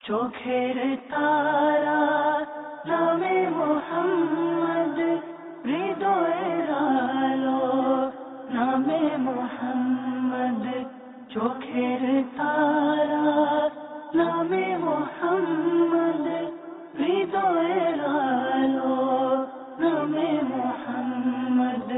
চোখের তারা নামে মোহাম্মদ, হৃদয়ের আলো নামে মোহাম্মদ। চোখের তারা নামে মোহাম্মদ, হৃদয়ের আলো নামে মোহাম্মদ।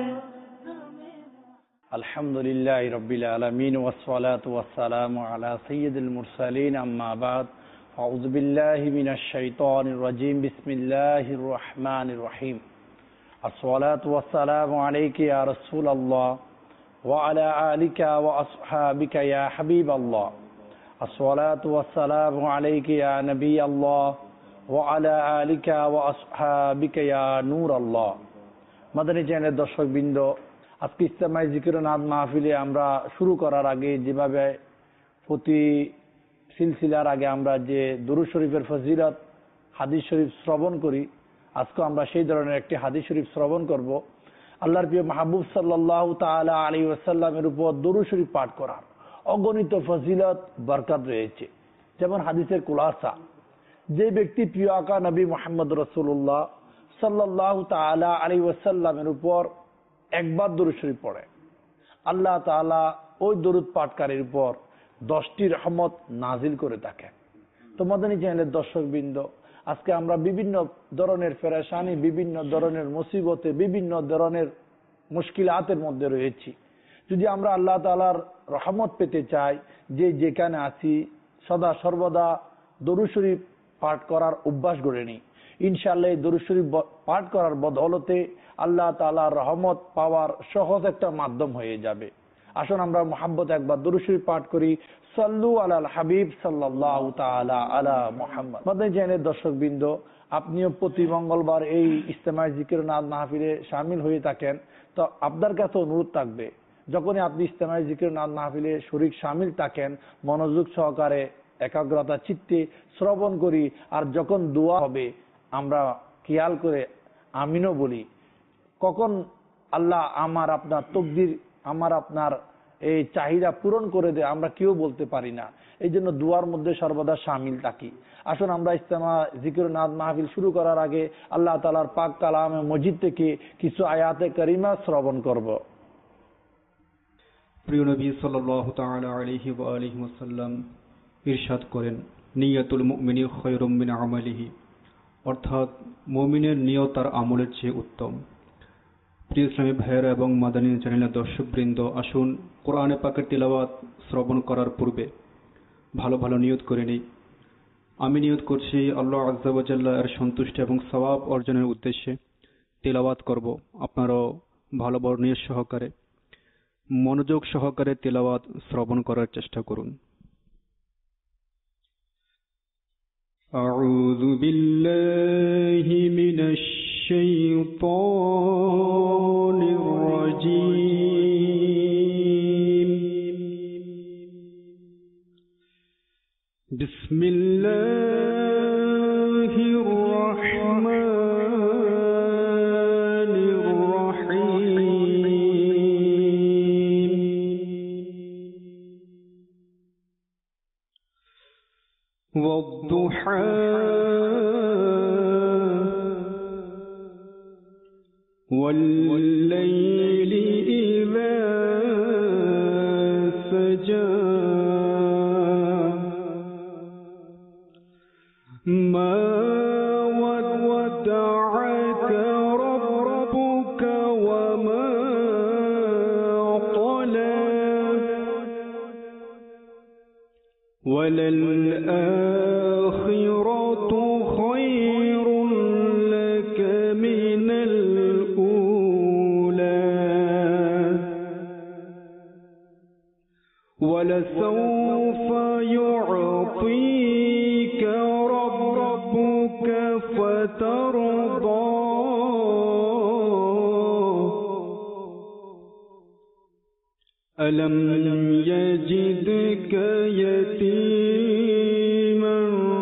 আলহামদুলিল্লাহি রাব্বিল আলামিন ওয়াসসালাতু ওয়াসসালামু আলা সাইয়্যিদিল মুরসালিন, আম্মা বাদ। আউযু বিল্লাহি মিনাশ শাইতানির রাজীম। বিসমিল্লাহির রহমানির রহিম। আসসালাতু ওয়াসসালামু আলাইকা ইয়া রাসূলাল্লাহ ওয়া আলা আলিকা ওয়া আসহাবিকা ইয়া হাবিবাল্লাহ। আসসালাতু ওয়াসসালামু আলাইকা ইয়া নবিয়াল্লাহ ওয়া আলা আলিকা ওয়া আসহাবিকা ইয়া নূরাল্লাহ। মাদানী চ্যানেলের দর্শকবৃন্দ, আজকে ইজতেমাই জিকির ও নাদ মাহফিলে আমরা শুরু করার আগে যেভাবে প্রতি সিলসিলার আগে আমরা যে দুরূদ শরীফের ফজিলত হাদিস শরীফ শ্রবণ করি, আজকে আমরা সেই ধরনের একটি হাদিস শরীফ শ্রবণ করব। আল্লাহর প্রিয় মাহবুব সাল্লাল্লাহু তাআলা আলাইহি ওয়াসাল্লামের উপর দুরূদ শরীফ পাঠ করার অগণিত ফজিলত বরকত রয়েছে। যেমন হাদিসের কুলাসা, যে ব্যক্তি প্রিয় আকা নবী মুহাম্মদ রাসূলুল্লাহ সাল্লাল্লাহু তাআলা আলাইহি ওয়াসাল্লামের উপর একবার দরুদ শরীফ পড়ে, আল্লাহ তাআলা ওই দরুদ পাঠকারীর উপর 10টি রহমত নাজিল করে থাকেন। তো মাদানী চ্যানেলের দর্শকবৃন্দ, আজকে আমরা বিভিন্ন ধরনের পেরেশানি, বিভিন্ন ধরনের মুসিবতে, বিভিন্ন ধরনের মুশকিলাতের মধ্যে রয়েছি। যদি আমরা আল্লাহ তাআলার রহমত পেতে চাই, যে যেখানে আছি সদা সর্বদা দরুদ শরীফ পাঠ করার অভ্যাস গড়ে নিই। ইনশাআল্লাহ এই দরুদ শরীফ পাঠ করার বদৌলতে আল্লাহ তাআলার রহমত পাওয়ার সহজ একটা মাধ্যম হয়ে যাবে। আসুন আমরা মুহাব্বত একবার দরুদ শরীফ পাঠ করি। সাল্লু আলাল হাবিব সাল্লাল্লাহু তাআলা আলা মুহাম্মদ। মাদানী চ্যানেলের দর্শকবৃন্দ, আপনিও প্রতি মঙ্গলবার এই ইজতেমাই জিকির ও নাদ মাহফিলে শামিল হয়ে থাকেন। তো আপনার কাছে অনুরোধ থাকবে, যখনই আপনি ইজতেমাই জিকির ও নাদ মাহফিলে শরীক শামিল থাকেন, মনোযোগ সহকারে একাগ্রতা চিত্তে শ্রবণ করি। আর যখন দোয়া হবে আমরা খেয়াল করে আমিনও বলি। কখন আল্লাহ আমার আপনার তকদির, আমার আপনার এই চাহিদা পূরণ করে দেয় আমরা কেউ বলতে পারি না। এই জন্য দুয়ার মধ্যে সর্বদা শামিল থাকি। আসুন আমরা ইজতেমা জিকির ও নাদ মাহফিল শুরু করার আগে আল্লাহ তাআলার পাক কালামে মজিদ থেকে কিছু আয়াতে কারিমা শ্রবণ করব। প্রিয় নবী সাল্লাল্লাহু তাআলা আলাইহি ওয়া আলিহি ওয়াসাল্লাম ইরশাদ করেন, নিয়াতুল মুমিনি খায়রুম মিন আমালিহি, অর্থাৎ মুমিনের নিয়ত তার আমলের চেয়ে উত্তম। প্রিয় ইসলামী ভাইয়েরা এবং মাদানী চ্যানেলের দর্শকবৃন্দ, আসুন কোরআনে পাকের তিলাওয়াত শ্রবণ করার পূর্বে ভালো ভালো নিয়ত করে নিই। আমি নিয়ত করছি আল্লাহ আযজা ওয়া জাল্লা এর সন্তুষ্টি এবং সওয়াব অর্জনের উদ্দেশ্যে তিলাওয়াত করব। আপনারাও ভালো বড় নিয়ত সহকারে মনোযোগ সহকারে তিলাওয়াত শ্রবণ করার চেষ্টা করুন। আউযু বিল্লাহি মিনাশ শাইতানির রাজীম। বিসমিল্লাহির রাহমানির রাহিম। ওয়াদ-দুহা والليل إذا سجى ما ودعك ربك وما قلى وللآخرة خير لك من ولسوف يعطيك ربك فترضى ألم يجدك يتيما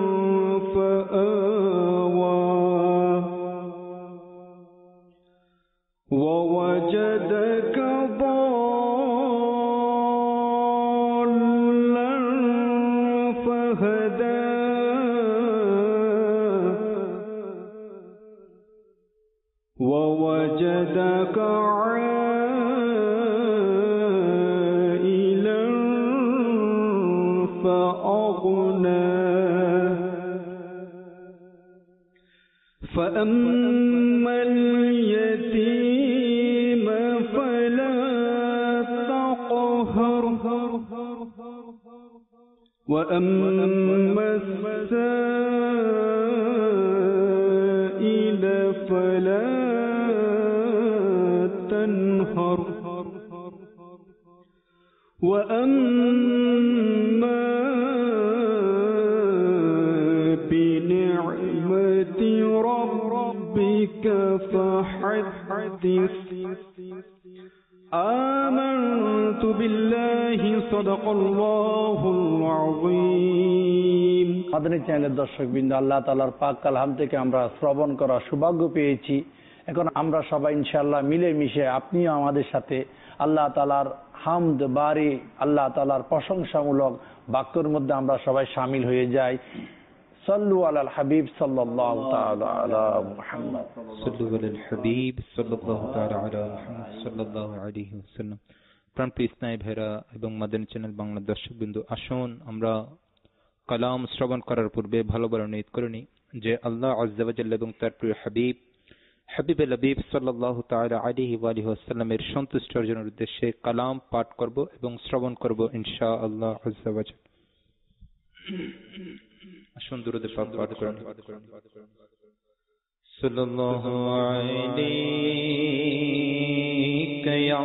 فآوى ووجدك ضالا فهدى وجدك عائلا فأغنى فأما اليتيم فلا تقهر وأما السائل فلا تنهر وأما بنعمة ربك فحدث آمنت بالله صدق الله العظيم মাদানী চ্যানেলের দর্শকবৃন্দ, আল্লাহ তাআলার পাক কালাম থেকে আমরা শ্রবণ করার সৌভাগ্য পেয়েছি। এখন আমরা সবাই ইনশাআল্লাহ মিলেমিশে আপনিও আমাদের সাথে আল্লাহ তাআলার হামদ বারি, আল্লাহ তাআলার প্রশংসামূলক বাক্যের মধ্যে আমরা সবাই শামিল হয়ে যাই। সাল্লু আলাল হাবিব সাল্লাল্লাহু তাআলা আলা মুহাম্মদ। সাল্লু আলাল হাবিব সাল্লাল্লাহু তাআলা আলা মুহাম্মদ সাল্লাল্লাহু আলাইহি ওয়াসাল্লাম। প্রাণপ্রিয় ইসলামী ভাইরা এবং মাদানী চ্যানেল বাংলা দর্শকবৃন্দ, আসুন আমরা কালাম শ্রবণ করার পূর্বে ভালোবার নিয়ত করে নিই যে আল্লাহ আযজা ওয়া জাল্লা এবং তার প্রিয় হাবিবুল হাবিব সাল্লাল্লাহু তাআলা আলাইহি ওয়া আলিহি ওয়াসাল্লামের সন্তুষ্টি অর্জনের উদ্দেশ্যে কালাম পাঠ করব এবং শ্রবণ করব ইনশাআল্লাহ আযজা ওয়া জাল্লা। আসুন দুরূদ পাক পাঠ করুন। সাল্লাল্লাহু আলাইকা ইয়া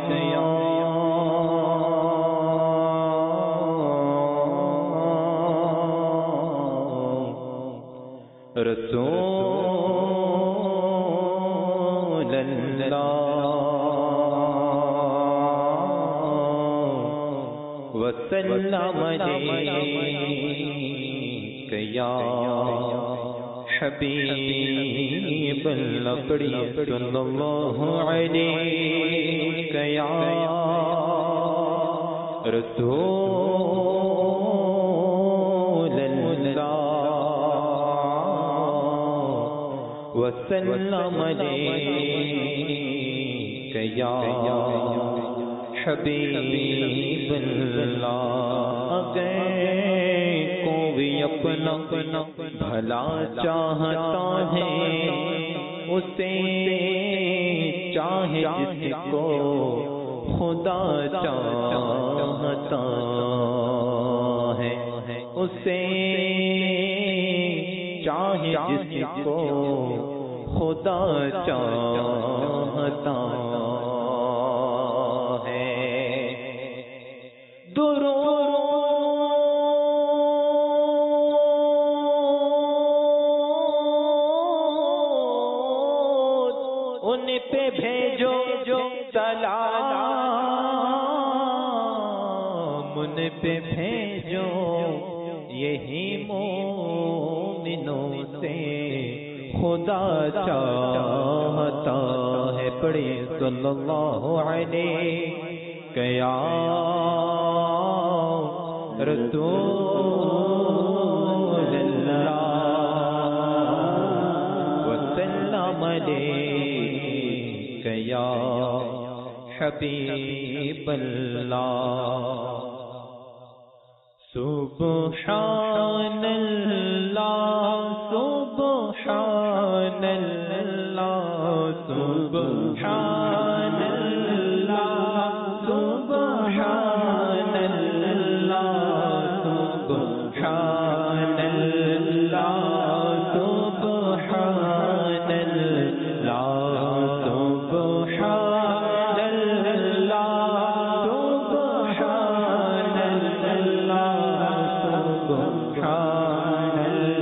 رسول الله وسلم عليك يا حبيب الله صلى الله عليك يا رسول الله وسلم عليك يا حبيب اللہ کوئی اپنا بھلا چاہتا ہے اسے چاہے جس کو خدا چاہتا ہے اسے چاہے جس کو خدا چاہتا ہے درود ان پہ بھیجو جو سلام ان پہ بھیجو یہی مومنوں سے خدا چاہتا ہے پڑھے صلی اللہ علیہ یا رسول اللہ وسلم علیہ یا حبیب اللہ سبحان اللہ سبحان اللہ سبحان اللہ سبحان اللہ سبحان اللہ سبحان اللہ سبحان اللہ سبحان اللہ سبحان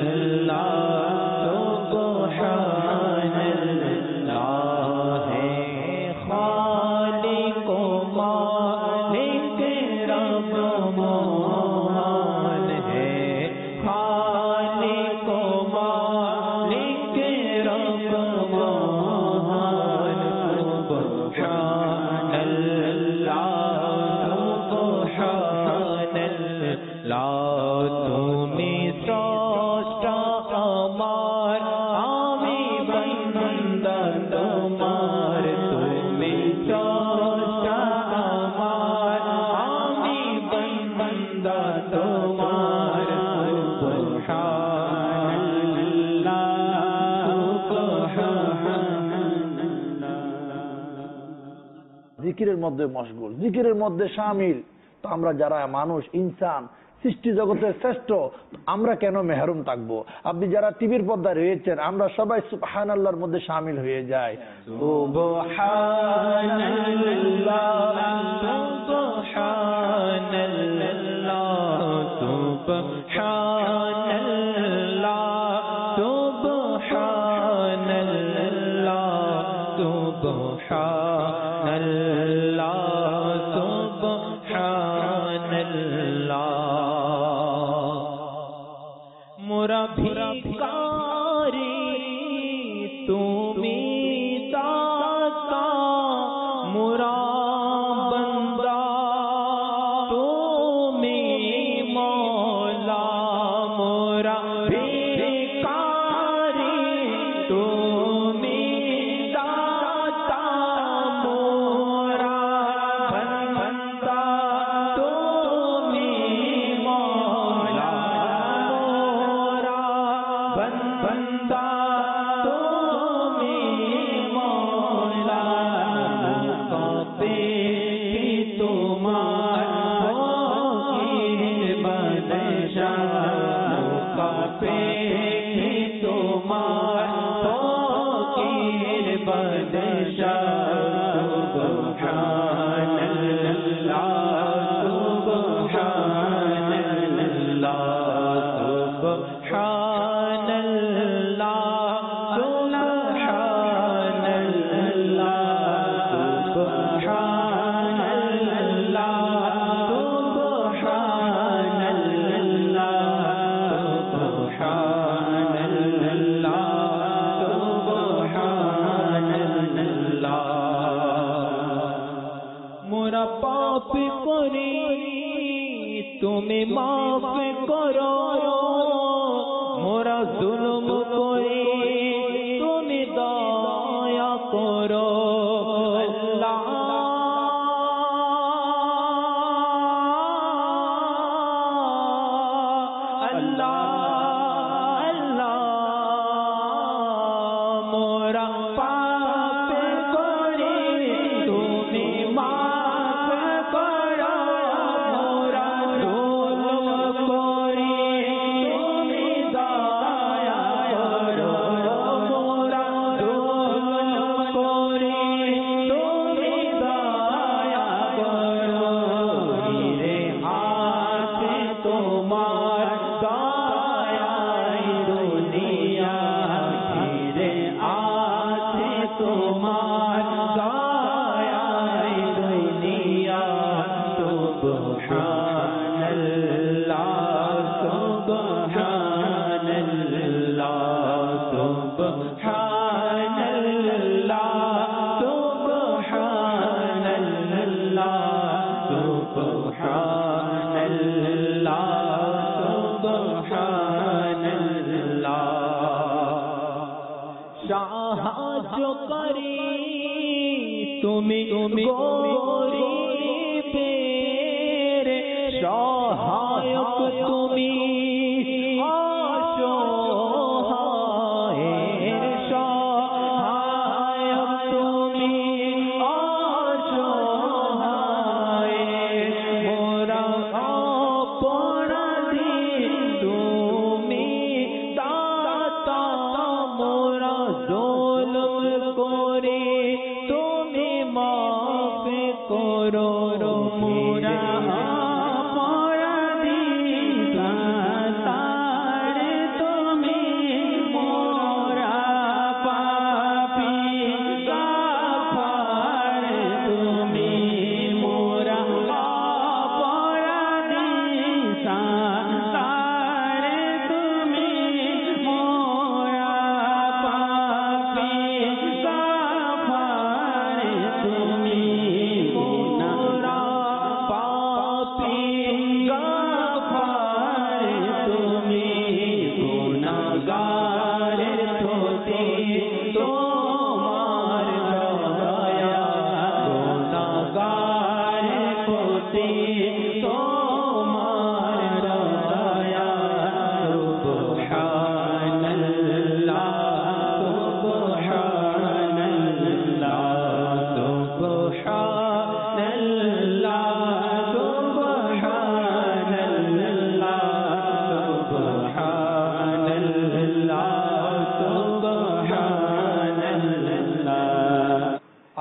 اللہ سبحان اللہ ہے خالق و مالک رب مہان ہے خالق و مالک رب مہان سبحان اللہ سبحان اللہ تمہیں سرشٹا امار آمی بندہ تمہار জিকিরের মধ্যে মশগুল, জিকিরের মধ্যে শামিল। তো আমরা যারা মানুষ, ইনসান, সৃষ্টি জগতের শ্রেষ্ঠ, আমরা কেন মেহরুম থাকবো? আপনি যারা টিভির পর্দায় রয়েছেন, আমরা সবাই সুবহানাল্লাহর মধ্যে শামিল হয়ে যাই। মোরা ভিখারি তুমি দাতা, মোরা বান্দা তুমি মওলা। মোরা ভিখারি তুমি দাতা, মোরা বান্দা তুমি মওলা। বন্দা তুমি মওলা, কবে তোমার ফকির বাদশা, কবে তোমার ফকির বাদশা। সুবহানাল্লাহ সুবহানাল্লাহ সুবহানাল্লাহ। মোরা পাপ করি তুমি মাফ করো, মোরা জুলুম করি তুমি দয়া করো। আল্লাহ আল্লাহ আল্লাহ, মোরা পাপ করি তুমি মাফ করো, মোরা জুলুম করি তুমি দয়া করো। মোরা জুলুম করি তুমি দয়া করো। হিরে আছে তোমার দয়াই দুনিয়া, হিরে আছে তোমার দয়াই দুনিয়া। সুবহানাল্লাহ সুবহানাল্লাহ সুবহানাল্লাহ সুবহানাল্লাহ সুবহানাল্লাহ সুবহানাল্লাহ। সাহায্য করি তুমি গরিবের, সহায়ক তুমি অসহায়ের, সহায়ক তুমি অসহায়ের। মোরা অপরাধী তুমি দাতা, মোরা জুলুম করি তুমি মাফ করো।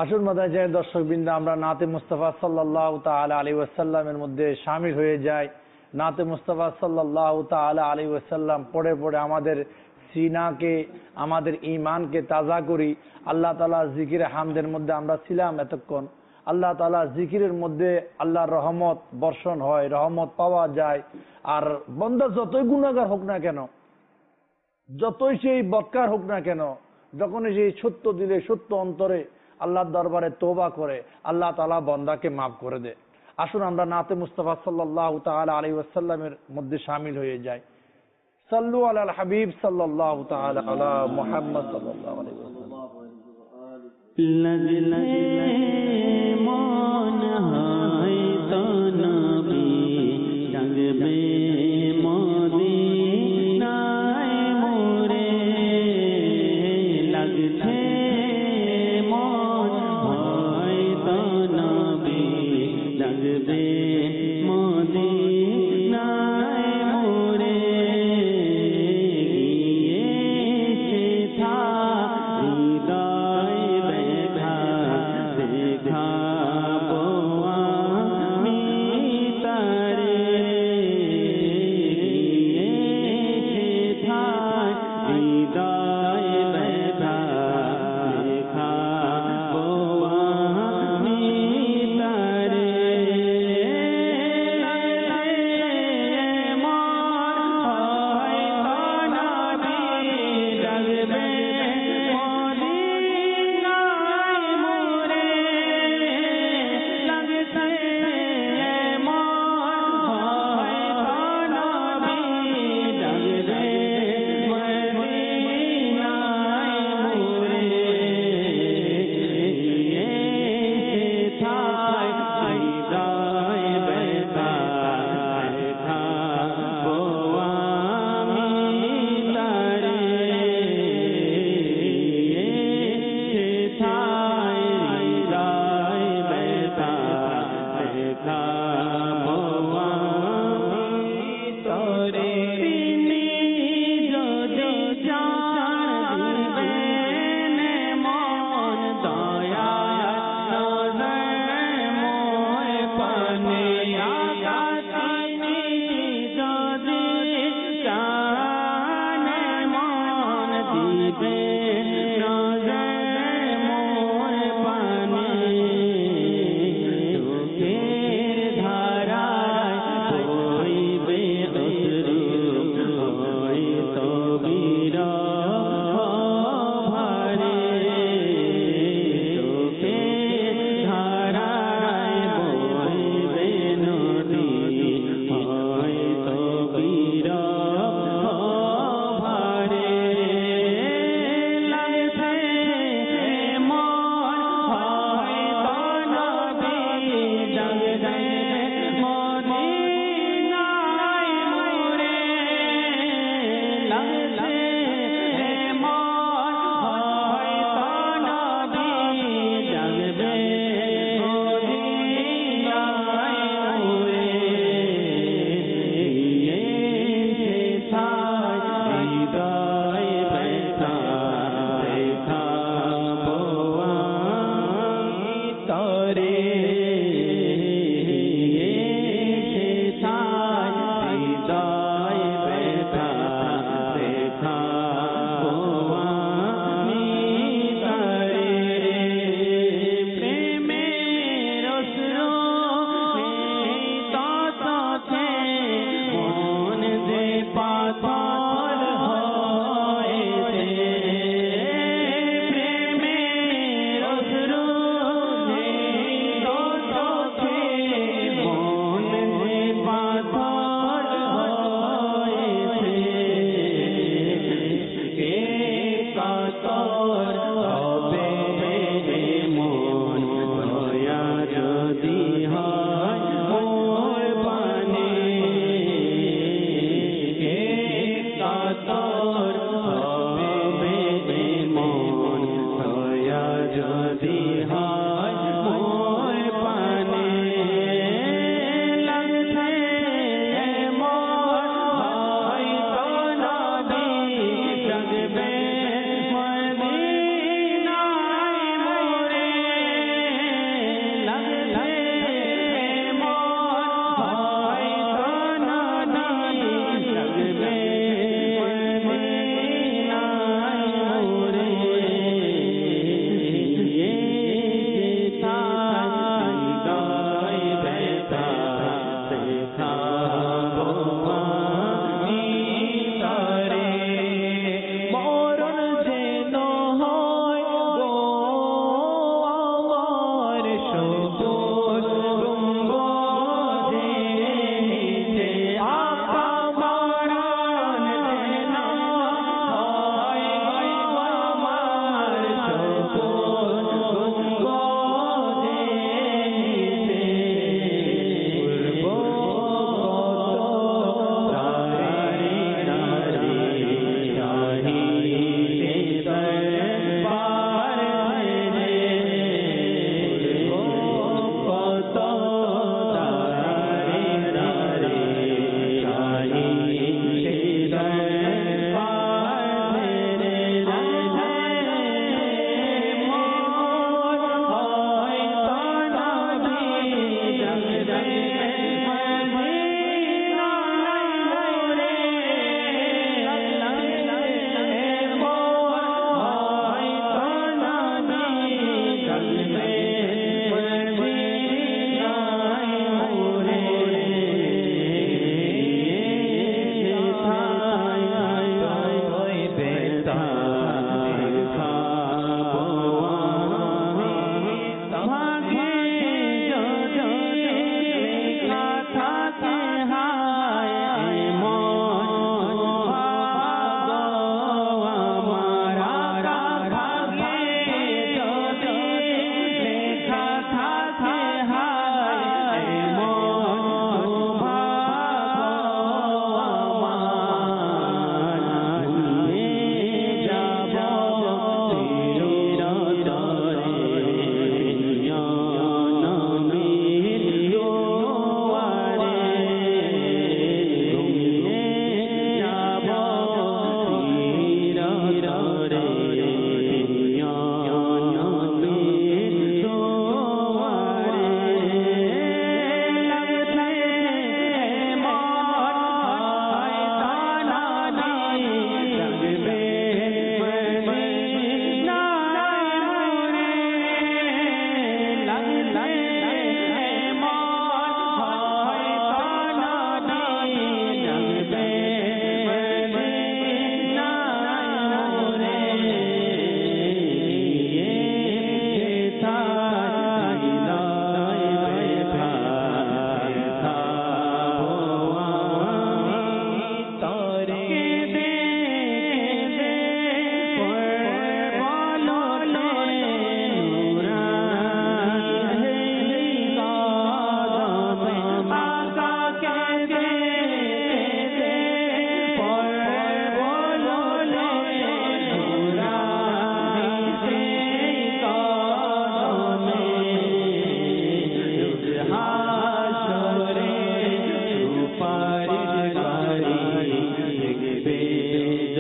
আসুন মাদ্রাসার দর্শকবৃন্দ, আমরা নাতে মুস্তাফা সাল্লাল্লাহু তাআলা আলাইহি ওয়াসাল্লামের মধ্যে শামিল হয়ে যাই। নাতে মুস্তাফা সাল্লাল্লাহু তাআলা আলাইহি ওয়াসাল্লাম পড়ে পড়ে আমাদের সিনাকে, আমাদের ঈমানকে তাজা করি। আল্লাহ তাআলা জিকিরে হামদের মধ্যে আমরা ছিলাম এতক্ষণ। আল্লাহ তাআলা জিকিরের মধ্যে আল্লাহর রহমত বর্ষণ হয়, রহমত পাওয়া যায়। আর বান্দা যতই গুনাহগার হোক না কেন, যতই সেই বদকার হোক না কেন, যখনই সেই সত্য দিলে, সত্য অন্তরে আল্লাহর দরবারে তওবা করে, আল্লাহ তাআলা বান্দাকে মাফ করে দেয়। আসুন আমরা নাতে মুস্তাফা সাল্লাল্লাহু তাআলা আলাইহি ওয়াসাল্লামের মধ্যে শামিল হয়ে যাই। সাল্লু আলাল হাবিব সাল্লাল্লাহু তাআলা আলা মুহাম্মদ সাল্লাল্লাহু আলাইহি ওয়াসাল্লাম। लगले मन है तो नबी जगबे मदीनाए मोरे लगले मन है तो नबी जगबे मदीनाए मोरे ये था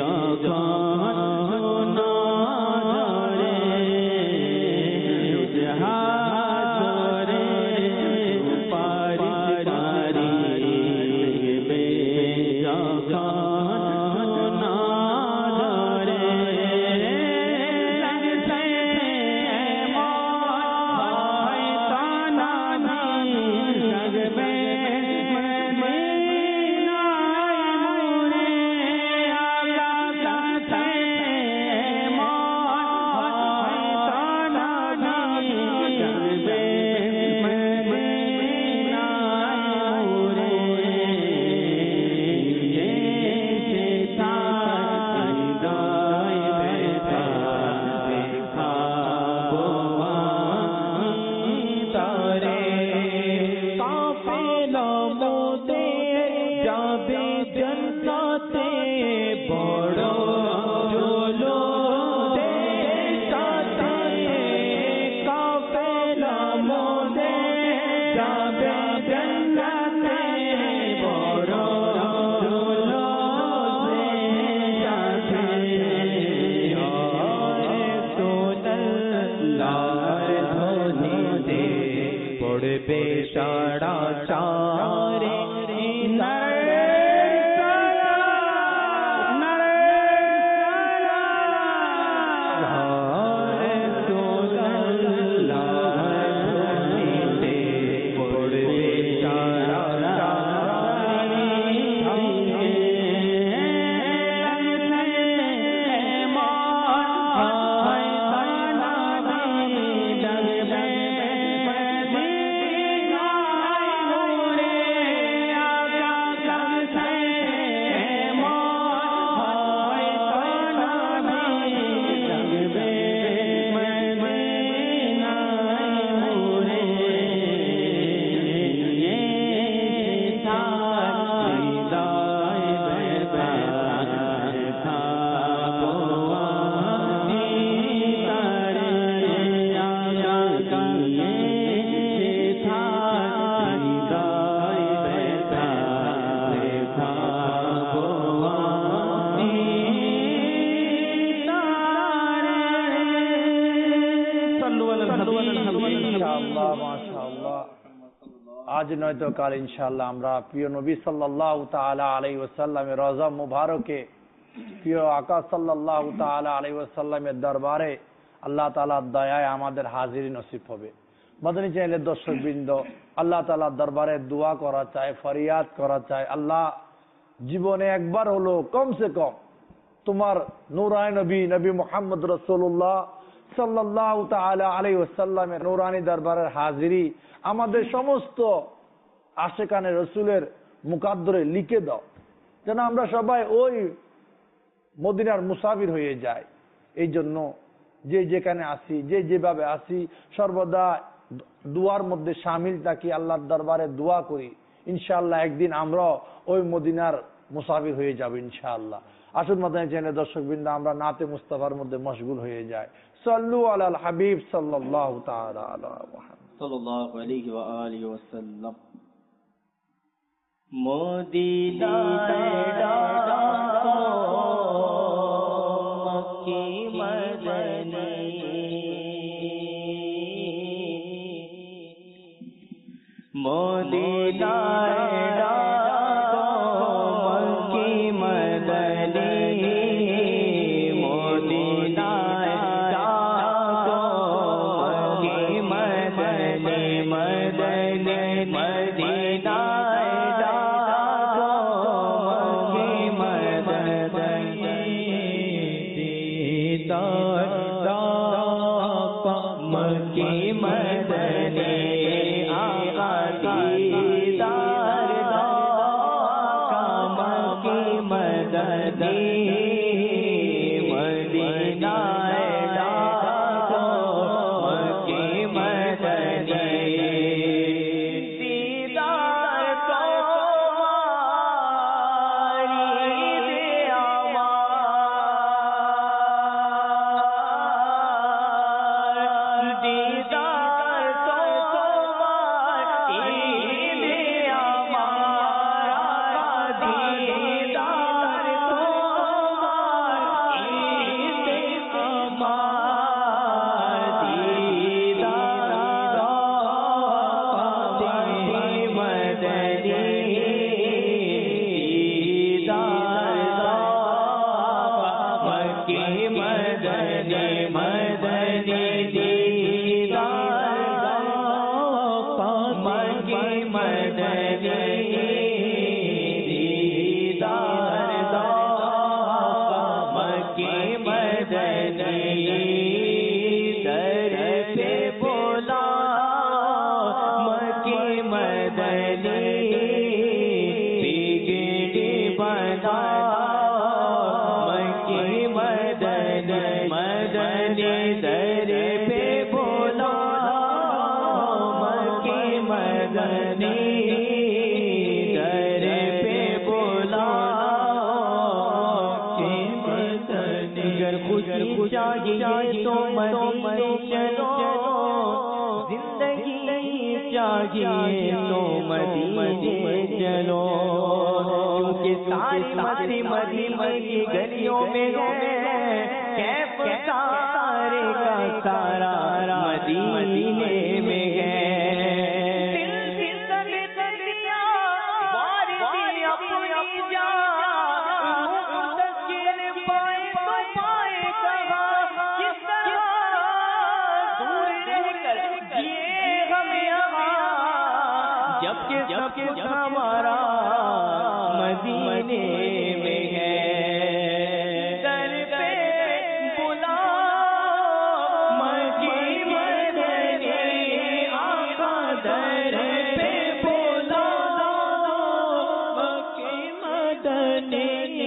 যখন সোনা ধরে হাত ধরে পারি বে যখন সোনা ধরে লাগছে ময় তানা লাগবে বেশারা চারে আজ নয়তো কাল ইনশাআল্লাহ আমরা প্রিয় নবী সাল্লাল্লাহু তাআলা আলাইহি ওয়াসাল্লামের রওজা মুবারকে প্রিয় আকা সাল্লাল্লাহু তাআলা আলাইহি ওয়াসাল্লামের দরবারে আল্লাহ তাআলার দয়ায় আমাদের হাজিরি নসিব হবে। মদনী চ্যানেলের দর্শকবৃন্দ, আল্লাহ তাআলার দরবারে দোয়া করা চায়, ফরিয়াদ করা চায়, আল্লাহ জীবনে একবার হলো কমসে কম তোমার নূরানি নবী নবী মুহাম্মদ রাসূলুল্লাহ সাল্লাল্লাহু তাআলা আলাইহি ওয়াসাল্লামের নূরানি দরবারের হাজিরি আমাদের সমস্ত আশেকানে রসুলের মুকাদ্দরে লিখে দাও, যেন আমরা সবাই ওই মদিনার মুসাফির হয়ে যাই। এই জন্য যে যেখানে আসি, যে যেভাবে আসি, সর্বদা দুয়ার মধ্যে শামিল থাকি, আল্লাহর দরবারে দোয়া করি। ইনশাআল্লাহ একদিন আমরা ওই মদিনার মুসাফির হয়ে যাব ইনশাআল্লাহ। আসুন মদিনা চ্যানেলের দর্শকবৃন্দ, আমরা নাতে মুস্তাফার মধ্যে মশগুল হয়ে যাই। সাল্লু আলাল হাবিব সাল্লাল্লাহু তাআলা আলা মুহাম্মদ সাল্লাল্লাহু আলাইহি ওয়া আলিহি ওয়াসাল্লাম। মদিনায় ডাকো মক্কি মদনী, মদিনায় ডাকো মক্কি মদনী, মদিনায় ডাকো মক্কি মদনী, মদনী মদিনায় ডাকো মক্কি মদনী, দিদার ডাকো মক্কি মদনী, আকা দিদার ডাকো মক্কি মদনী, মদিনায় ডাকো মক্কি মদনী, দিদার তোমারি দে আমার, مکی مدنی مدنی دیدار مکی مدنی دیدار مکی مدنی در پہ بولا مکی مدنی بگڑی بنا مکی مدنی مدنی در پہ بولا مکی مدنی در پہ بولا اگر خوشی چاہیے تو مدینے چلو زندگی چاہیے تو مدینے چلو کیونکہ ساری مدینے کی گلیوں میں ہے کیف سارے کا سارا مدینے میں ہے جب کچھ ہمارا مدینے میں ہے در پہ بلا مکی مدنی آقا در پہ بلا مکی مدنی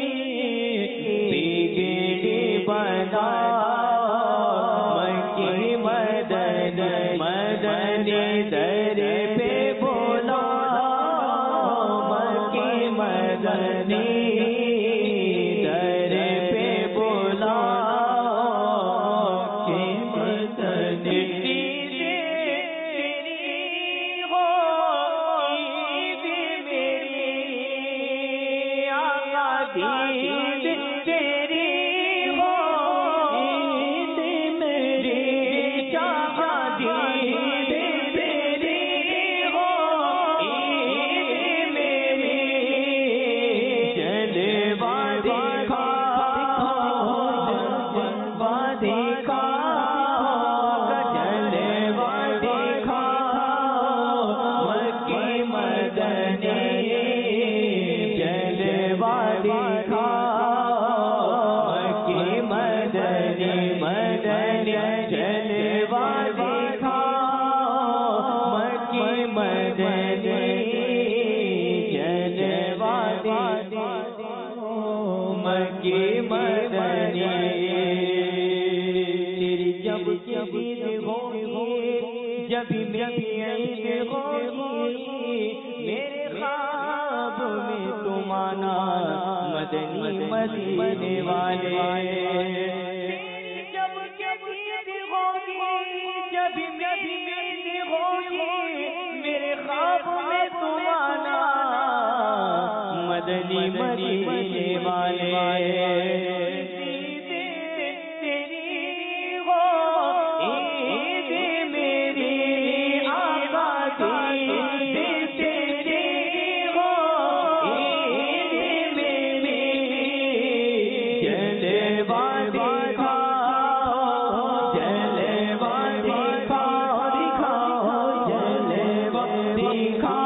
بگڑی بنا مکی مدنی مدنی در پہ بولا مکی مدنی در پہ بولا مکی مدنی تیری ہو عید میری آقا عید تیری ہو عید میری چاہا عید تیری ہو عید میری جلوہ دکھا جلوہ دکھا جلوہ دکھا مکی مدنی جلوہ دکھا مکی مدنی مدنی جلوہ دکھا مکی مدنی جلوہ دکھا مکی مدنی تیری جب عید ہوگی جب میری عید ہوگی میرے خواب میں تم آنا مدنی مدینے والے جب عید ہوگی جب میری عید ہوگی میرے خواب میں تم آنا مدنی مدینے والے تیری ہو عید میری آقا عید تیری ہو عید میری جلوہ دکھا جلوہ دکھا جلوہ دکھا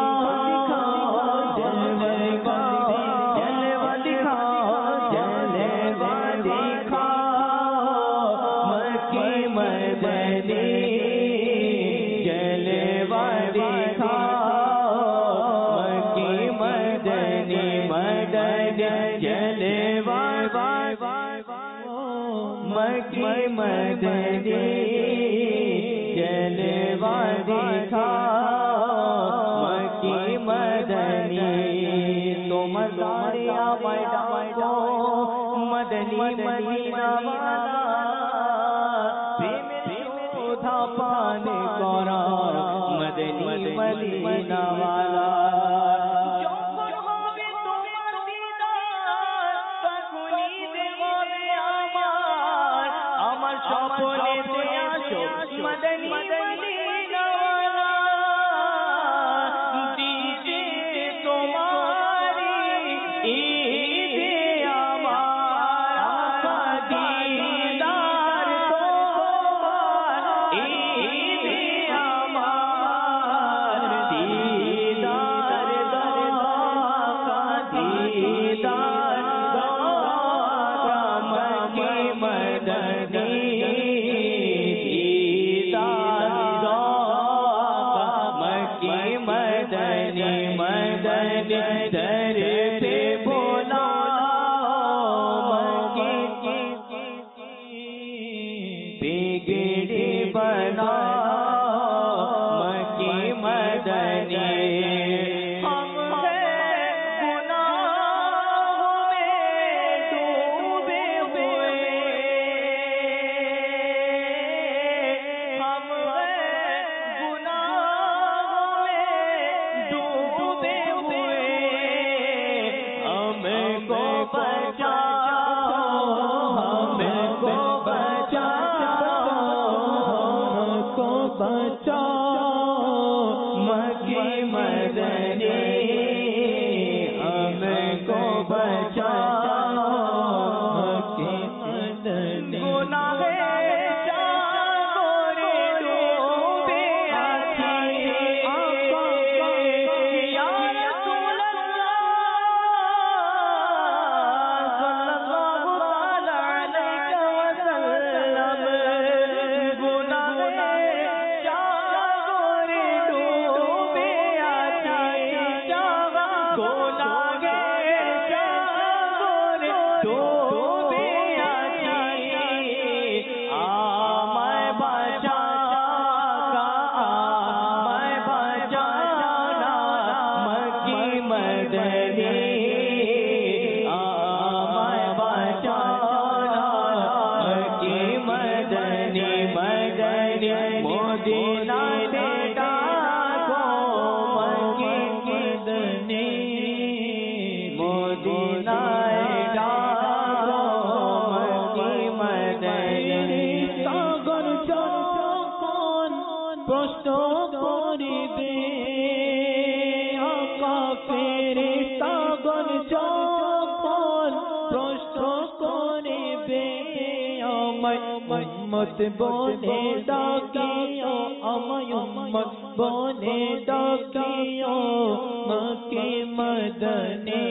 جلوہ دکھا جلوہ دکھا مکی مدنی جلوہ دکھا مکی مدنی مدنی جلوہ مکی مدنی جلوہ دکھا مکی مدنی تو مزاریا بیٹھو مدنی مدینہ والا تھا پانے کورا مدنی مدینہ والا مدنی مدینہ والا دیجے تمہاری عید ہمارا बिगड़ी बना मक्की मदनी हम हैं गुनाहों में डूबे हुए हम हैं गुनाहों में डूबे हुए हमको बचाओ हमको बचाओ मक्की मदनी हमको बचाओ मक्की मदनी गुनाहे जागोरे डूबे आखी या रसूल अल्लाह सल्लल्लाहु अलैहि वसल्लम गुनाहे उम्मत बोने डाकियो अमय उम्मत बोने डाकियो मक्की मदनी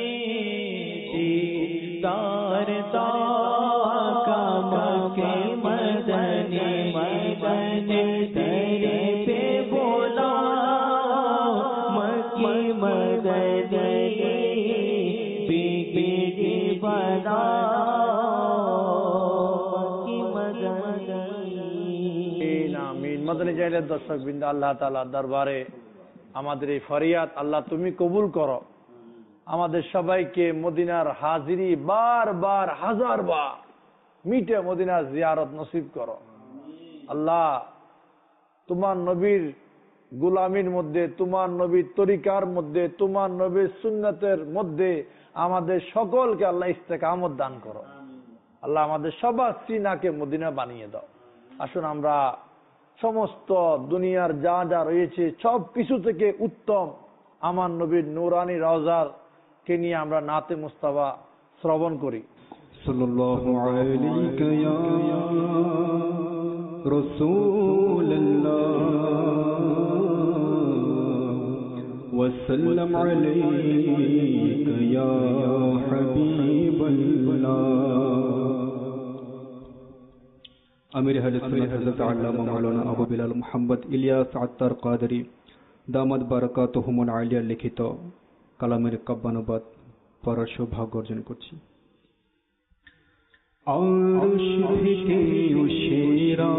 दीदार का मक्की मदनी मदनी तेरे पे बोला मक्की मदनी बिगड़ी बना মদনী জাইলের দর্শক বৃন্দ, আল্লাহ তাআলার দরবারে আমাদের এই ফরিয়াদ আল্লাহ তুমি কবুল করো। আমাদের সবাইকে মদিনার হাজিরি বারবার হাজারবার মিটে মদিনার জিয়ারত নসিব করো। আল্লাহ তোমার নবীর গোলামির মধ্যে, তোমার নবীর তরিকার মধ্যে, তোমার নবীর সুন্নতের মধ্যে আমাদের সকলকে আল্লাহ ইস্তেকামত দান করো। আল্লাহ আমাদের সবার সিনাকে মদিনা বানিয়ে দাও। আসুন আমরা সমস্ত দুনিয়ার যা যা রয়েছে সব কিছু থেকে উত্তম আমার নবীর নূরানি রওজার কে নিয়ে আমরা নাতে মুস্তাফা শ্রবণ করি। সাল্লাল্লাহু আলাইকা ইয়া রাসূলুল্লাহ ওয়া সাল্লাম আলাইকা ইয়া হাবিবাল্লাহ। আমির আহলে সুন্নাত হযরত আল্লামা মাওলানা আবু বিলাল মুহাম্মদ ইলিয়াস আত্তার কাদরি দামাত বারাকাতুহুমুল আলিয়া লিখিত কালামের কাব্যানুবাদ পড়ার সৌভাগ্য অর্জন করছি। আরশ থেকে উশেরা,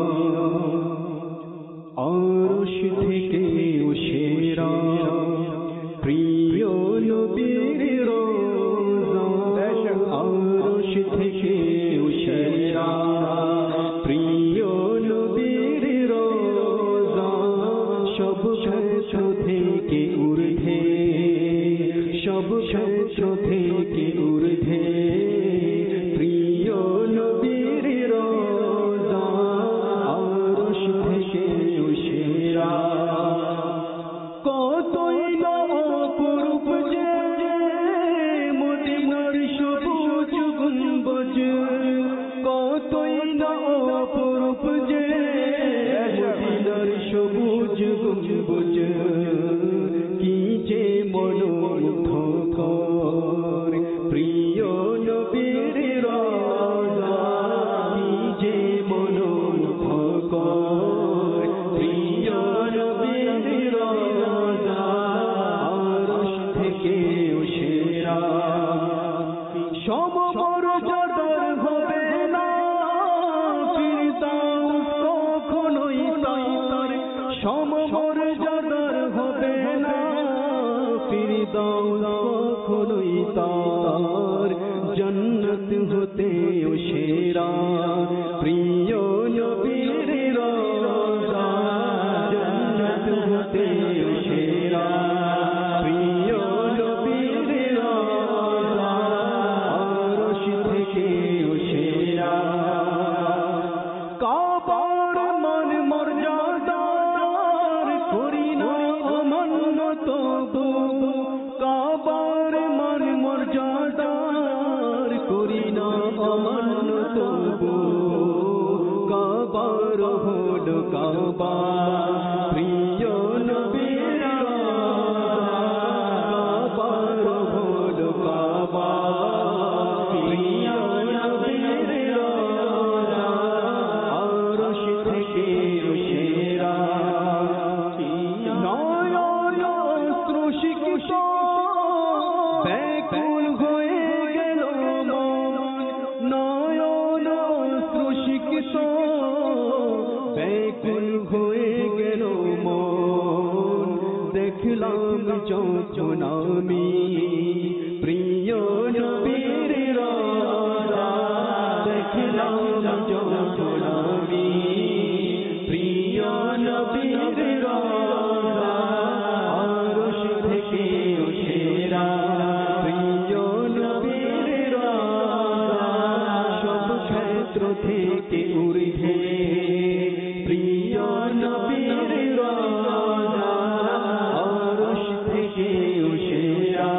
আরশ থেকে উশেরা প্রিয় নবীর রওজা, আরশ থেকে উশেরা প্রিয় নবীর রওজা, সব ক্ষেত্র থেকে ঊর্ধ্বে, সব ক্ষেত্র থেকে ঊর্ধ্বে প্রিয় নবীর রওজা, আরশ থেকে উশেরা কতই উশেরা প্রিয় নবীর রওজা জান্নাত হতে উশেরা প্রিয় নবীর রওজা আরশ থেকে উশেরা কাবার মান মর্যাদার করি না অমান্য তবু কাবার মান মর্যাদার করি না অমান্য তবু কাবার হলো কাবা প্রিয় নবীর কাবার হলো কাবা প্রিয় নবীর আরশ থেকে উশেরা নয়ন অশ্রুসিক্ত ব্যাকুল হয়ে গেল মন নয়ন অশ্রুসিক্ত ব্যাকুল হয়ে গেল মন দেখলাম যখন আমি প্রিয় নবীর রওজা দেখলাম যখন আমি প্রিয় নবীর রওজা আরশ থেকে উশেরা প্রিয় নবীর রওজা সব ক্ষেত্র থেকে ঊর্ধ্বে প্রিয় নবীর রওজা আরশ থেকে উশেরা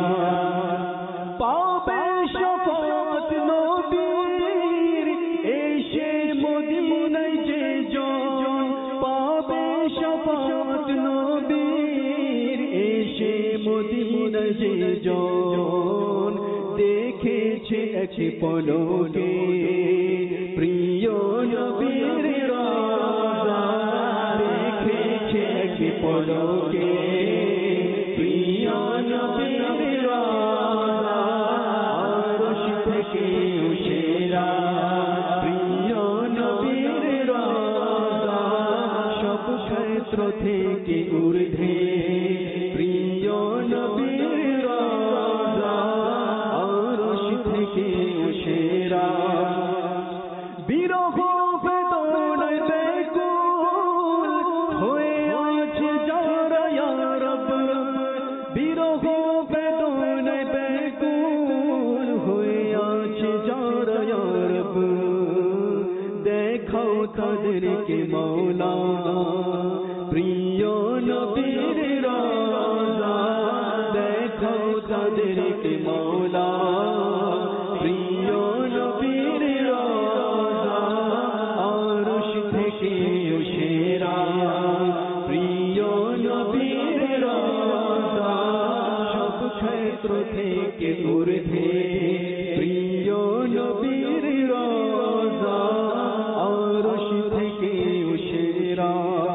পাবে শফাত নবীর এসে মদিনায় যে জন পাবে শফাত নবীর এসে মদিনায় যে জন দেখেছে এক পলকে প্রিয় নবীর রওজা দেখেছে এক পলকে প্রিয় নবীর রওজা আরশ থেকে উশেরা প্রিয় নবীর রওজা সব ক্ষেত্র থেকে ঊর্ধ্বে প্রিয় নবীর রওজা আরশ থেকে উশেরা বিরহ বেদনায় ব্যাকুল হয়ে আছে যারা ইয়া রব বিরহ বেদনায় ব্যাকুল হয়ে আছে যারা ইয়া রব দেখাও তাদেরকে মওলা প্রিয় নবীর রওজা দেখাও তাদেরকে মওলা প্রিয় নবীর রওজা আরশ থেকে উশেরা প্রিয় নবীর রওজা সব ক্ষেত্র থেকে ঊর্ধ্বে প্রিয় নবীর রওজা আরশ থেকে উশেরা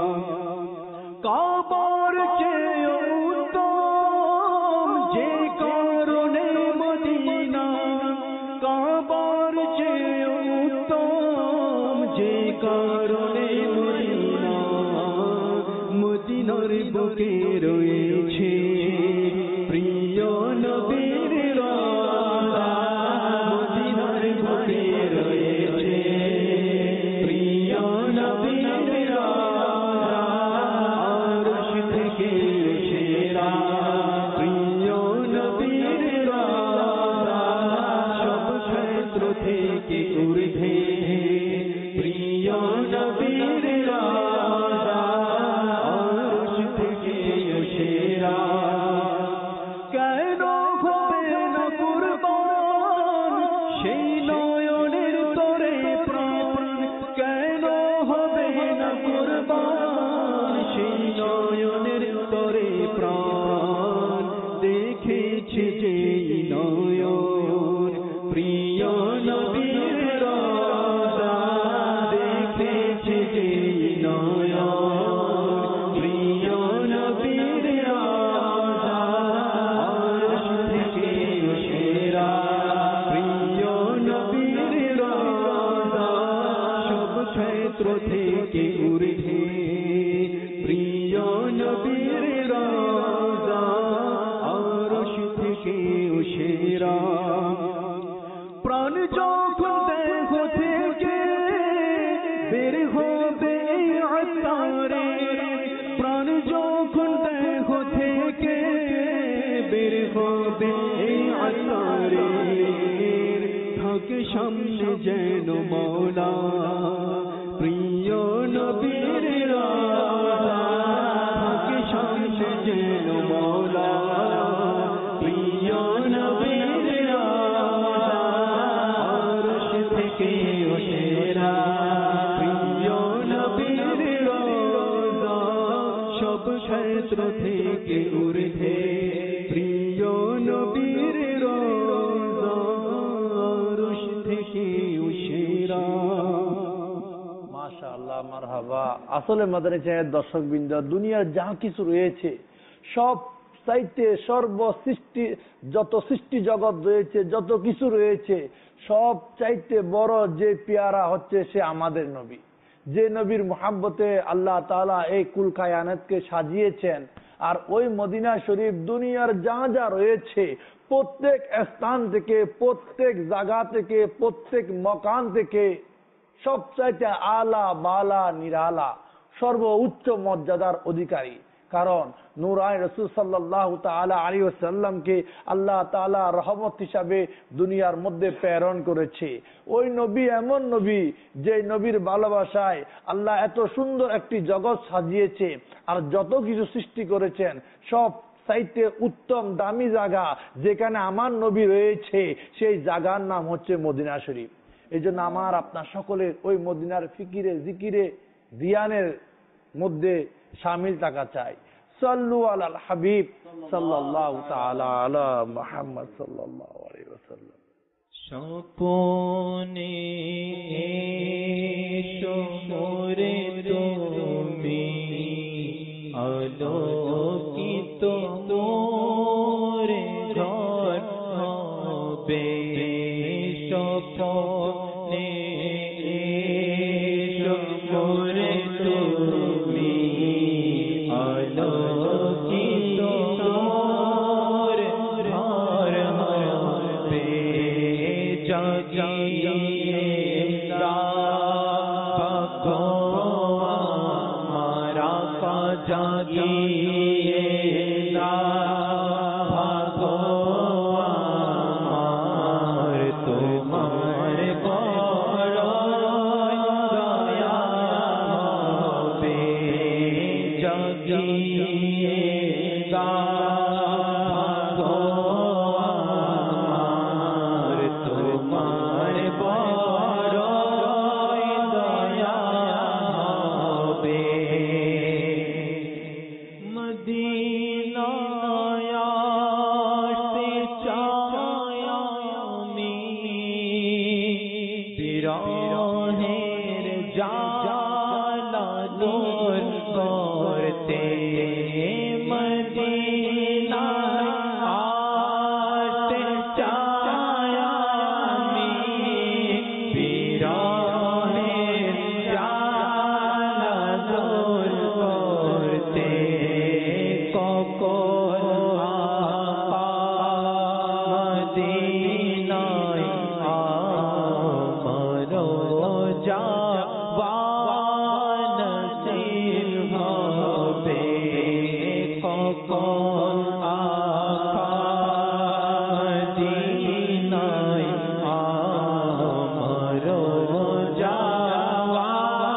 কাবার চেয়ে উত্তম যে কারণে মদিনা কাবার চেয়ে উত্তম যে কারণে মদিনা মদিনার বুকে রয়েছে প্রিয় নবীর রওজা মদিনার বুকে রয়েছে প্রিয় নবীর রওজা আরশ থেকে উশেরা প্রিয় নবীর রওজা সব ক্ষেত্র থেকে ঊর্ধ্বে প্রিয় নবীর রওজা আরশ থেকে উশেরা কেন হবে না কুরবান সেই নয়নের তরে প্রাণ কেন হবে না কুরবান সেই নয়নের তরে প্রাণ দেখেছে যে নয়ন প্রিয় নবীর রওজা দেখেছে যে নয়ন প্রিয় নবীর রওজা আরশ থেকে উশেরা প্রিয় নবীর রওজা সব ক্ষেত্র থেকে ঊর্ধ্বে প্রিয় নবীর রওজা আরশ থেকে উশেরা প্রাণ যখন দেহ থেকে যেন মওলা প্রিয় নবীর রওজা থাকে সামনে যেন মওলা প্রিয় নবীর রওজা আরশ থেকে ওঠেরা প্রিয় নবীর রওজা সব ক্ষেত্র থেকে ঊর্ধ্বে প্রিয় নবীর রওজা আরশ থেকে উশিরা। মাশাআল্লাহ, মারহাবা। আসলে মাদানী চ্যানেলের দর্শকবৃন্দ, দুনিয়ার যা কিছু রয়েছে সব চাইতে সর্বসৃষ্টি, যত সৃষ্টি জগৎ রয়েছে, যত কিছু রয়েছে, সব চাইতে বড় যে পেয়ারা হচ্ছে সে আমাদের নবী। যে নবীর মুহাব্বতে আল্লাহ তাআলা এই কুল কায়নাতকে সাজিয়েছেন। আর ওই মদিনা শরীফ দুনিয়ার যা যা রয়েছে প্রত্যেক স্থান থেকে, প্রত্যেক জায়গা থেকে, প্রত্যেক মকান থেকে সবচাইতে আলা বালা নিরালা সর্বোচ্চ মর্যাদার অধিকারী। কারণ নূরানি রাসূল সাল্লাল্লাহু তাআলা আলাইহি ওয়াসাল্লামকে আল্লাহ তাআলা রহমত হিসাবে দুনিয়ার মধ্যে প্রেরণ করেছে। ওই নবী এমন নবী যে নবীর ভালোবাসায় আল্লাহ এত সুন্দর একটি জগৎ সাজিয়েছে। আর যত কিছু সৃষ্টি করেছেন সব চাইতে উত্তম দামি জায়গা যেখানে আমার নবী রয়েছে, সেই জায়গার নাম হচ্ছে মদিনা শরীফ। এই জন্য আমার আপনার সকলের ওই মদিনার ফিকিরে, জিকিরে, ধ্যানের মধ্যে শামিল থাকা চাই। সাল্লু আলাল হাবিব সাল্লাল্লাহু তাআলা আলা মুহাম্মদ সাল্লাল্লাহু আলাইহি ওয়াসাল্লাম। স্বপনে এসো মোরে তুমি, আলোকিত মোরে ঘর হবে। স্বপনে এসো মোরে তুমি, আলোকিত মোরে ঘর হবে। জাগিয়ে ভাগ্য আমারা কা জাগিয়ে ভাগ্য আমার তোমার বড় দয়া হবে। জাগিয়ে ভাগ্য আমার তোমার বড় দয়া হবে। মদিনায় আসতে চাই আমি, বিরহের জ্বালা দূর করতে। মদিনায় আসতে চাই আমি, বিরহের জ্বালা দূর করতে। কখন মদিনায় আমারও যাওয়া নসিব হবে। কখন মদিনায় আমারও যাওয়া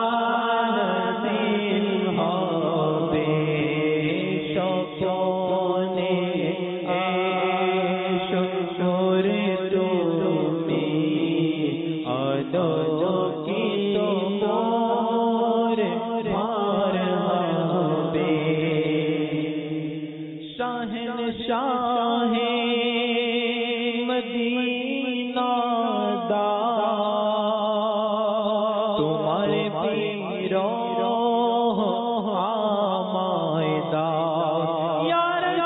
নসিব হবে। স্বপনে এসো মোরে তুমি, আলোকিত মোরে ঘর হবে। শাহেনশাহে মদিনা দা তোমার বিরহ আমায় দাও। ইয়া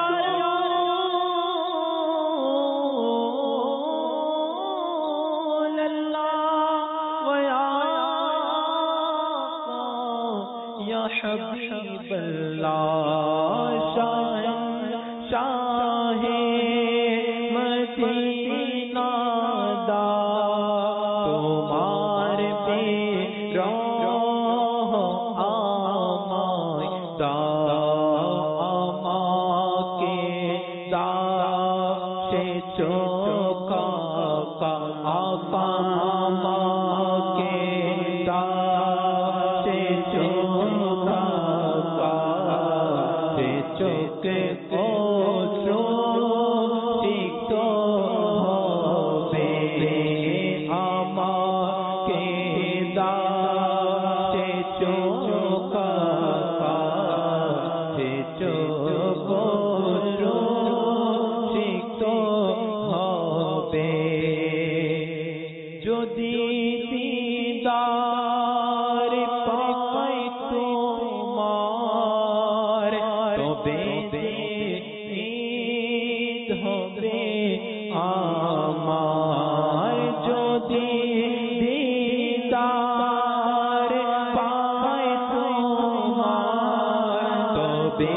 রাসূলুল্লাহ ওয়া ইয়া হাবিবাল্লাহ। শাহে মদিনা দা তোমার বিরহ আমায় দাও। আমাকে দাও সে চোখ আকা দাও সে চোখ সে চোখ সিক্ত হবে যদি দিদার পাই তোমার তবে ঈদ হবে আমার যদি দিদার পাই তোমার তবে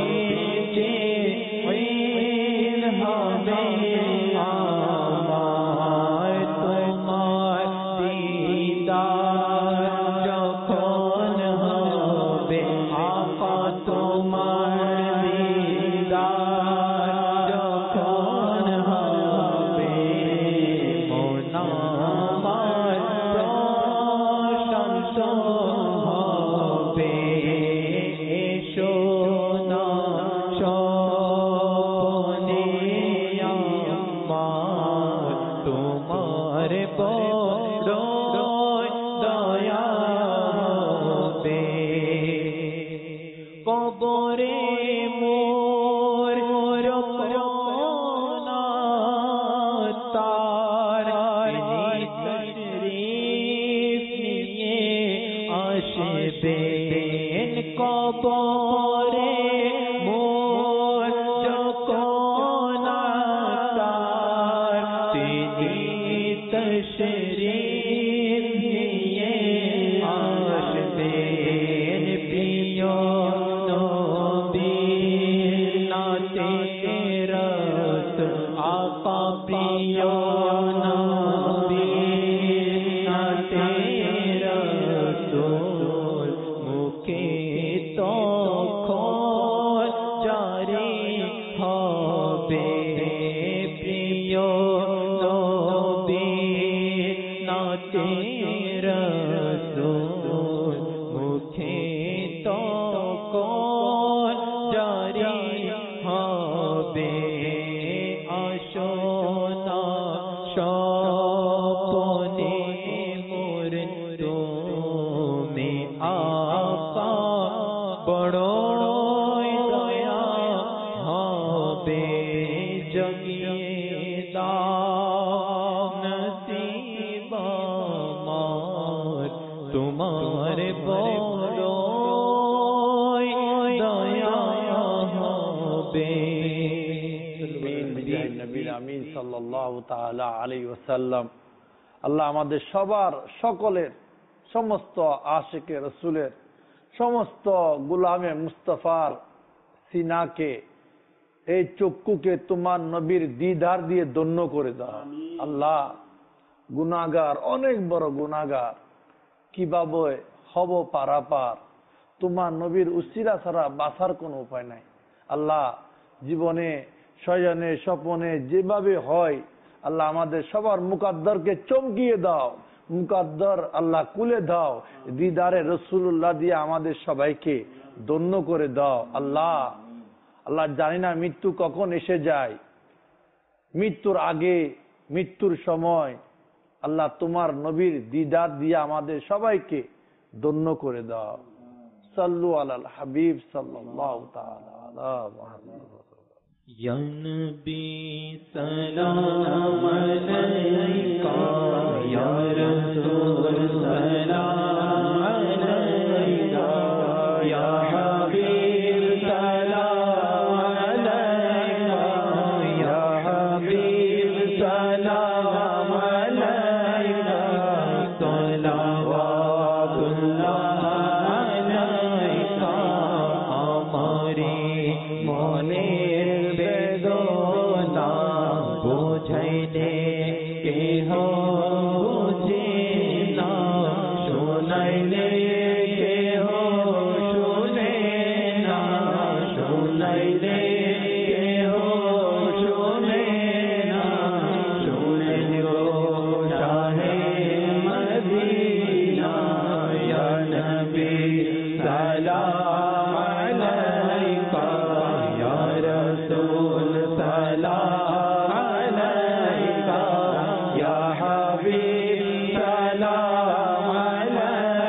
ঈদ হবে আমার তোমার দিদার যখন হবে আপা তোমার দিদার যখন হবে মন আমার প্রশংসা হবে এসো না স্বপনে আমার তোমার বড় দয়া হবে কবরে মোর রোনা তার তশরীফ নিয়ে আসবেন কবরে মোর কোনা তার তিনি তশরীফ নিয়ে আসবেন প্রিয় নবীর নাতে রাসূল আপা প্রিয় নবীর নাতে রাসূল মুখে তখন জারি হবে প্রিয় নবীর নাতে রাসূল মুখে তখন জারি হবে আসো না স্বপনে মোর তুমি আপা বড় দয়া হবে জগিয়ে দাও নসিব আমার তোমার বড় দয়া হবে নবীর আমিন সাল্লাল্লাহু তাআলা আলাইহি ওয়াসাল্লাম। আল্লাহ আমাদের সবার সকলের সমস্ত আশিকে রসুলের সমস্ত গুলামে মুস্তাফার সিনাকে এই চক্ষুকে তোমার নবীর দিদার দিয়ে ধন্য করে দাও। আল্লাহ গুনাহগার, অনেক বড় গুনাহগার, কিভাবে হব পারাপার, তোমার নবীর উসিলা ছাড়া বাঁচার কোনো উপায় নাই। আল্লাহ জীবনে শয়নে স্বপনে যেভাবে হয় আল্লাহ আমাদের সবার মুকাদ্দরকে চমকিয়ে দাও, মুকাদ্দর আল্লাহ কুলে দাও, দিদারে রসুল্লাহ দিয়ে আমাদের সবাইকে ধন্য করে দাও। আল্লাহ আল্লাহ জানি না মৃত্যু কখন এসে যায়, মৃত্যুর আগে মৃত্যুর সময় আল্লাহ তোমার নবীর দিদার দিয়ে আমাদের সবাইকে ধন্য করে দাও। সাল্লু আলাল হাবিব সাল্লাল্লাহু তাআলা আলা মুহাম্মদ। या नबी सलाम अलैका या रसूल सलाम अलैका या हबीब सलाम अलैका या हबीब सलाम अलैका सलावतुल्लाह अलैका हमारे मने বুঝাইলে কেহ বুঝে না, শোনাইলে কেহ শুনে না, শোনাইলে কেহ শুনে না, শুনে গো শাহে মদিনা ইয়া নবী সালাম আলাইকা ইয়া রাসূল সালাম अलैका या हबीब सलाम अलैका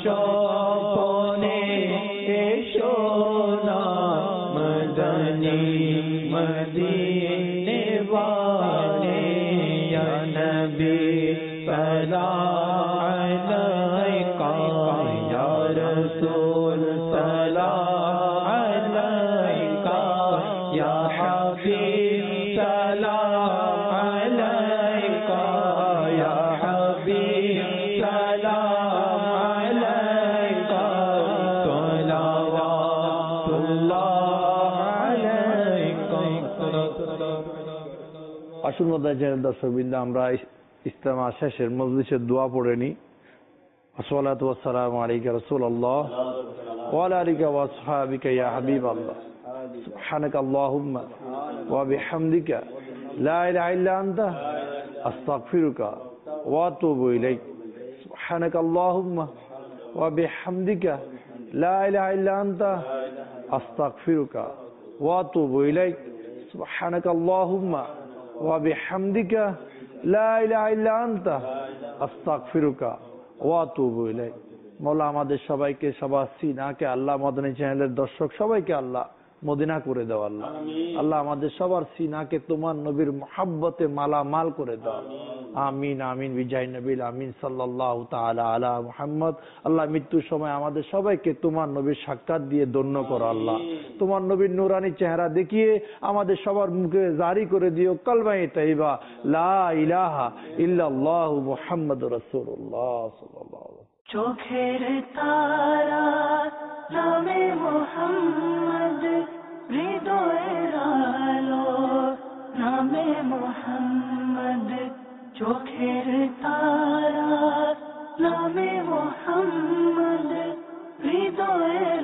স্বপনে এসো না মদনী মদিনে वाले या नबी सलाम अलैका या रसूल सलाम अलैका या हबीब सलाम अलैका या हबीब सलाम अलैका सलावतुल्लाह अलैका। আসুন দর্শকবৃন্দ, আমরা ইজতেমা শেষের মজলিসের দোয়া পড়ে নি। আসসালাতু ওয়াসসালামু আলাইকা রাসূলুল্লাহ ওয়া আলা আলিকা ওয়া আসহাবিকা ইয়া হাবিবাল্লাহ সুবহানাকা আল্লাহুম্মা ওয়া বিহামদিকা লা ইলাহা ইল্লা আনতা আস্তাগফিরুকা ওয়া আতুবু ইলাইক। সুবহানাকা আল্লাহুম্মা ওয়া বিহামদিকা লা ইলাহা ইল্লা আনতা আস্তাগফিরুকা ওয়া আতুবু ইলাইক। সুবহানাকা আল্লাহুম্মা ওয়া বিহামদিকা লা ইলাহা ইল্লা আনতা আস্তাগফিরুকা ওয়া আতুবু ইলাইক। মওলা আমাদের সবাইকে, সবার সিনাকে আল্লাহ মদনী চ্যানেলের দর্শক সবাইকে আল্লাহ মদিনা করে দাও আল্লাহ। আল্লাহ আমাদের সবার সিনাকে তোমার নবীর মুহাব্বতে মালামাল করে দাও। আমিন আমিন বিজয় নবীল আমিন সাল্লাল্লাহু তাআলা আলা মুহাম্মদ। আল্লাহ মৃত্যুর সময় আমাদের সবাইকে তোমার নবীর সাক্ষাৎ দিয়ে ধন্য করো আল্লাহ। তোমার নবীর নূরানি চেহারা দেখিয়ে আমাদের সবার মুখে জারি করে দিও কালমায়ে তাইয়্যিবা লা ইলাহা ইল্লাল্লাহু মুহাম্মাদুর রাসূলুল্লাহ সাল্লাল্লাহু আলাইহি। চোখের তারা নামে মোহাম্মদ, হৃদয়ের আলো নামে মোহাম্মদ। চোখের তারা নামে মোহাম্মদ, হৃদয়ের